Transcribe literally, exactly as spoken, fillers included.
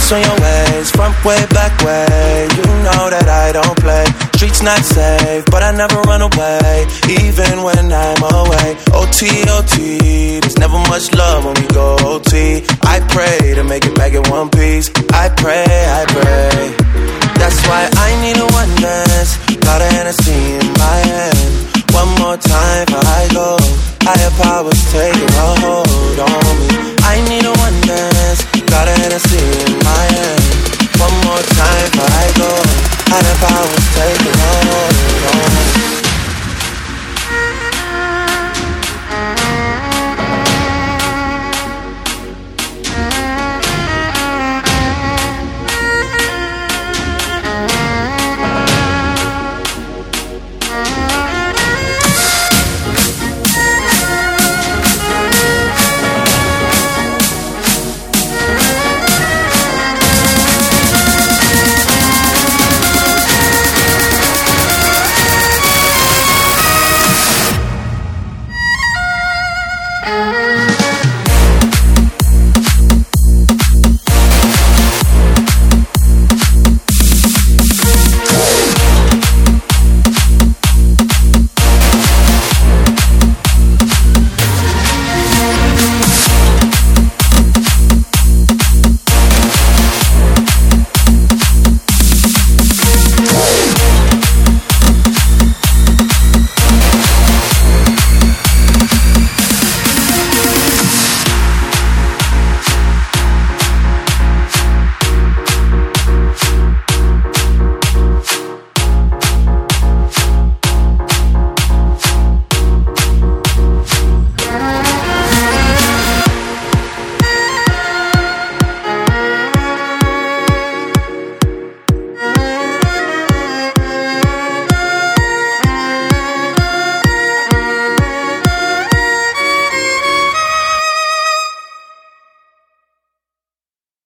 Tricks on your ways, front way, back way. You know that I don't play. Streets not safe, but I never run away, even when I'm away. O T, O T, there's never much love when we go O T. I pray to make it back in one piece. I pray, I pray. That's why I need a one dance. Got a Hennessy in my hand. One more time before I go. Higher powers taking a hold on me. I need a one dance. Got a Hennessy in my hand. One more time before I go. Higher powers